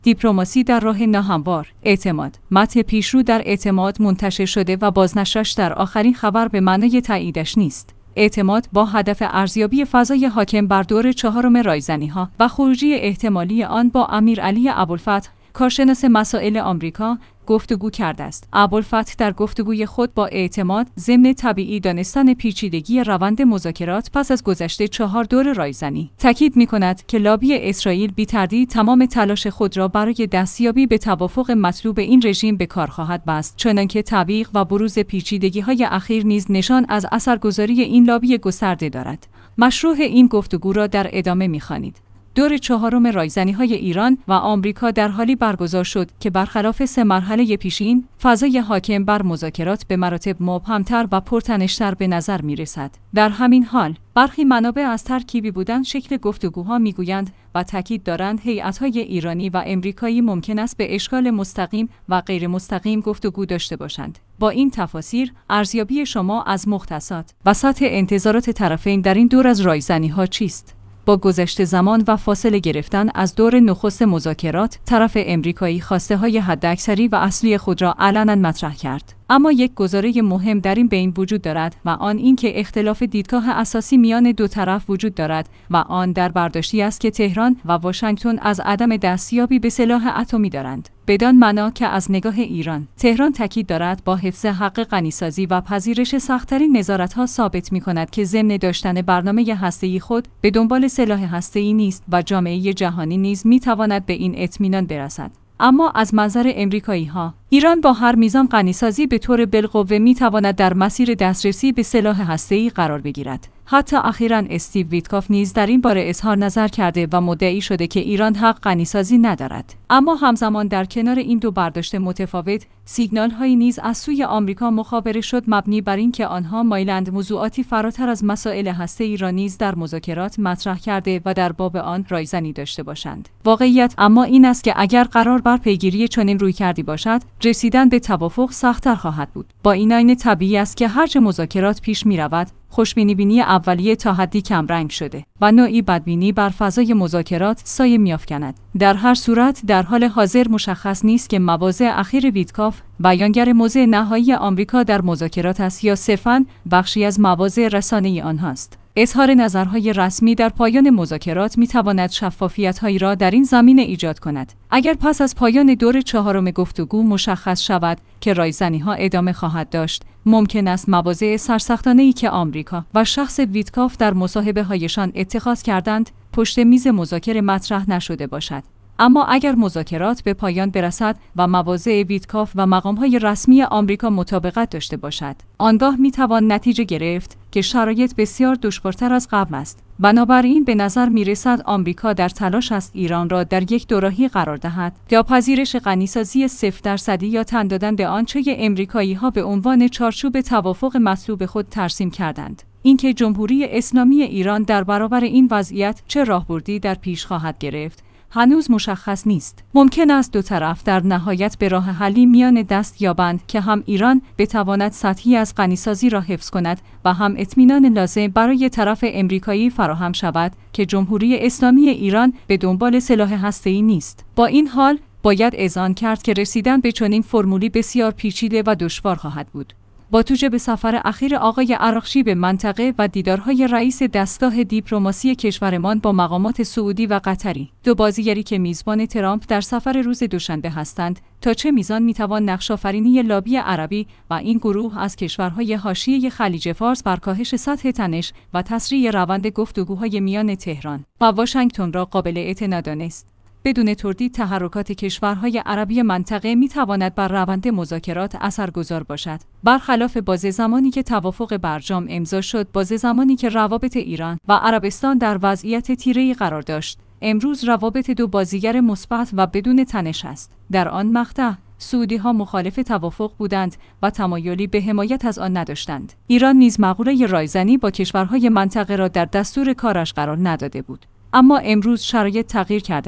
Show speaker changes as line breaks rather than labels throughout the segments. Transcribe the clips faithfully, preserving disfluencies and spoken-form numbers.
دیپلماسی در راه ناهموار، اعتماد. متن پیشرو در اعتماد منتشر شده و بازنشرش در آخرین خبر به معنای تاییدش نیست. اعتماد با هدف ارزیابی فضای حاکم بر دور چهارم رایزنی‌ها و خروجی احتمالی آن با امیرعلی ابوالفتح، کارشناس مسائل آمریکا، گفتگو کرده است. ابوالفتح در گفتگوی خود با اعتماد ضمن طبیعی دانستن پیچیدگی روند مذاکرات پس از گذشت چهار دور رایزنی تاکید می‌کند که لابی اسرائیل بی‌تردید تمام تلاش خود را برای دستیابی به توافق مطلوب این رژیم به کار خواهد بست، چنانکه تعویق و بروز پیچیدگی‌های اخیر نیز نشان از اثرگذاری این لابی گسترده دارد. مشروع این گفتگو را در ادامه می‌خوانید. دور چهارم رایزنی‌های ایران و آمریکا در حالی برگزار شد که برخلاف سه مرحله پیشین، فضای حاکم بر مذاکرات به مراتب مبهم‌تر و پرتنش‌تر به نظر می‌رسد. در همین حال، برخی منابع از ترکیبی بودن شکل گفتگوها می‌گویند و تاکید دارند هیئت‌های ایرانی و آمریکایی ممکن است به اشکال مستقیم و غیر مستقیم گفتگو داشته باشند. با این تفاسیر، ارزیابی شما از مختصات و سطح انتظارات طرفین در این دور از رایزنی‌ها چیست؟ با گذشت زمان و فاصله گرفتن از دور نخست مذاکرات، طرف امریکایی خواسته‌های حداکثری و اصلی خود را علنا مطرح کرد. اما یک گزاره مهم در این بین وجود دارد و آن این که اختلاف دیدگاه اساسی میان دو طرف وجود دارد و آن در برداشتی است که تهران و واشنگتن از عدم دستیابی به سلاح اتمی دارند. بدان معنا که از نگاه ایران، تهران تاکید دارد با حفظ حق غنیسازی و پذیرش سخت‌ترین نظارت‌ها ثابت می‌کند که ضمن داشتن برنامه هسته‌ای خود به دنبال سلاح هسته‌ای نیست و جامعه جهانی نیز می‌تواند به این اطمینان برسد. اما از منظر امریکایی‌ها، ایران با هر میزان غنیسازی به طور بالقوه می‌تواند در مسیر دسترسی به سلاح هسته‌ای قرار بگیرد. حتی اخیراً استیو ویتکاف نیز در این باره اظهار نظر کرده و مدعی شده که ایران حق غنیسازی ندارد. اما همزمان در کنار این دو برداشت متفاوت، سیگنال‌هایی نیز از سوی آمریکا مخابره شد مبنی بر اینکه آنها مایلند موضوعاتی فراتر از مسائل هسته‌ای را نیز در مذاکرات مطرح کرده و در باب آن رایزنی داشته باشند. واقعیت اما این است که اگر قرار بر پیگیری چنین رویکردی باشد، رسیدن به توافق سخت‌تر خواهد بود. با این عین طبیعی است که هرچه مذاکرات پیش می‌رود، خوشبینی اولیه تا حدی کمرنگ شده و نوعی بدبینی بر فضای مذاکرات سایه می‌افکند. در هر صورت در حال حاضر مشخص نیست که مواضع اخیر ویتکاف بیانگر موضع نهایی آمریکا در مذاکرات است یا صرفاً بخشی از مواضع رسانه‌ای آنهاست. اظهار نظرهای رسمی در پایان مذاکرات می‌تواند شفافیت‌هایی را در این زمینه ایجاد کند. اگر پس از پایان دور چهارم گفتگو مشخص شود که رایزنی‌ها ادامه خواهد داشت، ممکن است مواضع سرسختانه‌ای که آمریکا و شخص ویتکاف در مصاحبه‌هایشان اتخاذ کردند، پشت میز مذاکره مطرح نشده باشد. اما اگر مذاکرات به پایان برسد و مواضع ویتکاف و مقام‌های رسمی آمریکا مطابقت داشته باشد، آنگاه می‌توان نتیجه گرفت که شرایط بسیار دشوارتر از قبل است. بنابراین به نظر می‌رسد آمریکا در تلاش است ایران را در یک دوراهی قرار دهد یا پذیرش غنیسازی صفر درصدی یا تن دادن به آنچه امریکایی‌ها به عنوان چارچوب توافق مطلوب خود ترسیم کردند. اینکه جمهوری اسلامی ایران در برابر این وضعیت چه راهبردی در پیش خواهد گرفت، هنوز مشخص نیست. ممکن است دو طرف در نهایت به راه حلی میان دست یابند که هم ایران بتواند سطحی از غنیسازی را حفظ کند و هم اطمینان لازم برای طرف امریکایی فراهم شود که جمهوری اسلامی ایران به دنبال سلاح هسته‌ای نیست. با این حال باید اذعان کرد که رسیدن به چنین فرمولی بسیار پیچیده و دشوار خواهد بود. با توجه به سفر اخیر آقای عراقچی به منطقه و دیدارهای رئیس دستگاه دیپلماسی کشورمان با مقامات سعودی و قطری، دو بازیگری که میزبان ترامپ در سفر روز دوشنبه هستند، تا چه میزان میتوان نقش‌آفرینی لابی عربی و این گروه از کشورهای حاشیه خلیج فارس بر کاهش سطح تنش و تسریع روند گفتگوهای میان تهران و واشنگتن را قابل اعتنا دانست. بدون تردید تحرکات کشورهای عربی منطقه میتواند بر روند مذاکرات اثرگذار باشد. برخلاف باز زمانی که توافق برجام امضا شد، باز زمانی که روابط ایران و عربستان در وضعیت تیره‌ای قرار داشت، امروز روابط دو بازیگر مثبت و بدون تنش است. در آن مقطع سعودی‌ها مخالف توافق بودند و تمایلی به حمایت از آن نداشتند. ایران نیز مقوله رایزنی با کشورهای منطقه را در دستور کارش قرار نداده بود. اما امروز شرایط تغییر کرده است.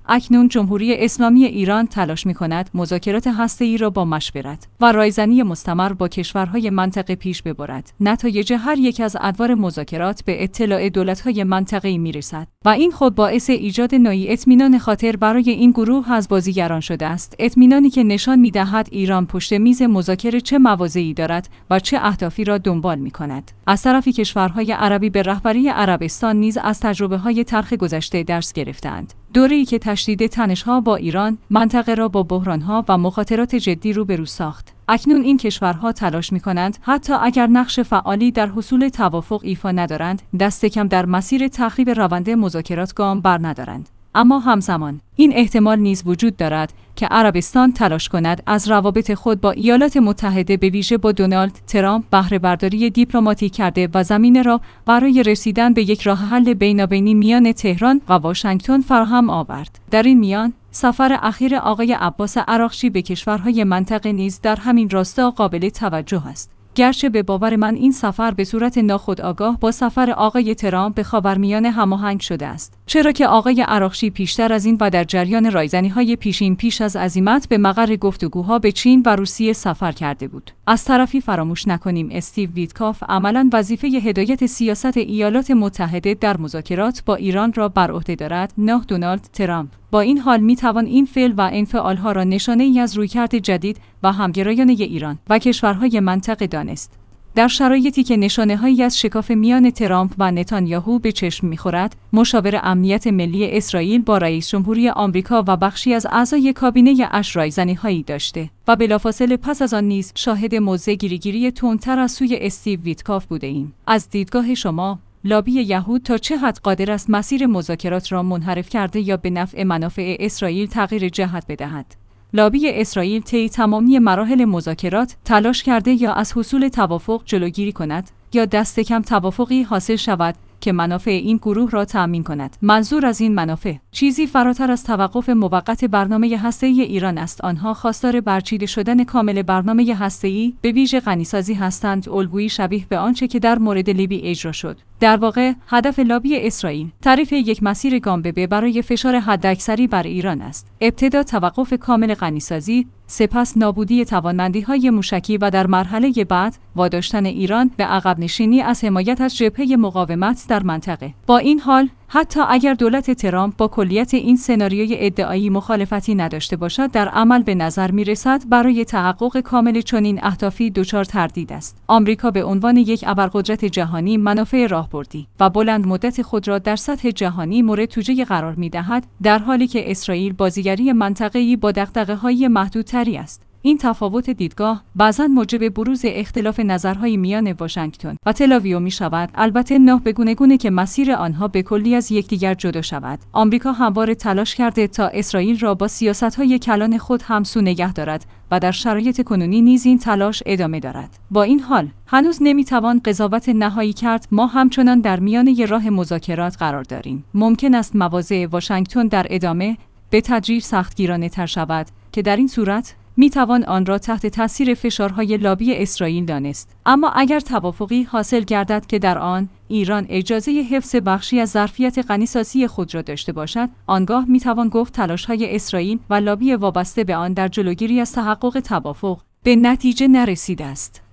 اکنون جمهوری اسلامی ایران تلاش می‌کند مذاکرات هسته‌ای را با مشورت و رایزنی مستمر با کشورهای منطقه پیش ببرد. نتایج هر یک از ادوار مذاکرات به اطلاع دولت‌های منطقه‌ای می‌رسد و این خود باعث ایجاد نوعی اطمینان خاطر برای این گروه از بازیگران شده است. اطمینانی که نشان می‌دهد ایران پشت میز مذاکره چه مواضعی دارد و چه اهدافی را دنبال می‌کند. از طرفی کشورهای عربی به رهبری عربستان نیز از تجربه‌های تلخ گذشته درس گرفتند. دوره‌ای که تشدید تنش‌ها با ایران منطقه را با بحران‌ها و مخاطرات جدی روبرو ساخت. اکنون این کشورها تلاش می‌کنند حتی اگر نقش فعالی در حصول توافق ایفا ندارند، دست کم در مسیر تخریب روند مذاکرات گام برندارند. اما همزمان این احتمال نیز وجود دارد که عربستان تلاش کند از روابط خود با ایالات متحده به ویژه با دونالد ترامپ بهره برداری دیپلماتیک کرده و زمینه را برای رسیدن به یک راه حل بینابینی میان تهران و واشنگتن فراهم آورد. در این میان سفر اخیر آقای عباس عراقچی به کشورهای منطقه نیز در همین راستا قابل توجه است. گرچه به باور من این سفر به صورت ناخودآگاه با سفر آقای ترامپ به خاورمیانه هماهنگ شده است، چرا که آقای عراقچی پیشتر از این و در جریان رایزنی‌های پیشین پیش از عزیمت به مقر گفتگوها به چین و روسیه سفر کرده بود. از طرفی فراموش نکنیم استیو ویتکاف عملاً وظیفه هدایت سیاست ایالات متحده در مذاکرات با ایران را بر عهده دارد، نه دونالد ترامپ. با این حال می توان این فعل و انفعالها را نشانه ای از رویکرد جدید و همگرایانه ایران و کشورهای منطقه دانست. در شرایطی که نشانه‌هایی از شکاف میان ترامپ و نتانیاهو به چشم می‌خورد، مشاور امنیت ملی اسرائیل با رئیس جمهوری آمریکا و بخشی از اعضای کابینه اش رایزنی‌هایی داشته و بلافاصله پس از آن نیز شاهد موضع گیریگیری تندتر از سوی استیو ویتکاف بوده‌ایم. از دیدگاه شما لابی یهود تا چه حد قادر است مسیر مذاکرات را منحرف کرده یا به نفع منافع اسرائیل تغییر جهت بدهد؟ لابی اسرائیل طی تمامی مراحل مذاکرات تلاش کرده یا از حصول توافق جلوگیری کند یا دست کم توافقی حاصل شود که منافع این گروه را تأمین کند. منظور از این منافع چیزی فراتر از توقف موقت برنامه هسته‌ای ایران است. آنها خواستار برچیده شدن کامل برنامه هسته‌ای به ویژه غنیسازی هستند، الگویی شبیه به آنچه که در مورد لیبی اجرا شد. در واقع هدف لابی اسرائیل تعریف یک مسیر گام به به برای فشار حداکثری بر ایران است. ابتدا توقف کامل غنیسازی، سپس نابودی توانمندی‌های موشکی و در مرحله بعد واداشتن ایران به عقب نشینی از حمایت از جبهه مقاومت در منطقه. با این حال حتی اگر دولت ترامپ با کلیت این سناریوی ادعایی مخالفتی نداشته باشد، در عمل به نظر می‌رسد برای تحقق کامل چنین اهدافی دچار تردید است. آمریکا به عنوان یک ابرقدرت جهانی منافع راهبردی و بلند مدت خود را در سطح جهانی مورد توجیه قرار می‌دهد، در حالی که اسرائیل بازیگری منطقه‌ای با دغدغه‌های محدودتری است. این تفاوت دیدگاه بعضاً موجب بروز اختلاف نظرهای میان واشنگتن و تل‌آویو می‌شود، البته نه به گونه گونه که مسیر آنها به کلی از یکدیگر جدا شود. آمریکا همواره تلاش کرده تا اسرائیل را با سیاست‌های کلان خود همسو نگه دارد و در شرایط کنونی نیز این تلاش ادامه دارد. با این حال هنوز نمی‌توان قضاوت نهایی کرد. ما همچنان در میانه راه مذاکرات قرار داریم. ممکن است مواضع واشنگتن در ادامه به تدریج سختگیرانه‌تر شود که در این صورت می توان آن را تحت تاثیر فشارهای لابی اسرائیل دانست. اما اگر توافقی حاصل گردد که در آن ایران اجازه حفظ بخشی از ظرفیت غنیسازی خود را داشته باشد، آنگاه می توان گفت تلاش‌های اسرائیل و لابی وابسته به آن در جلوگیری از تحقق توافق به نتیجه نرسیده است.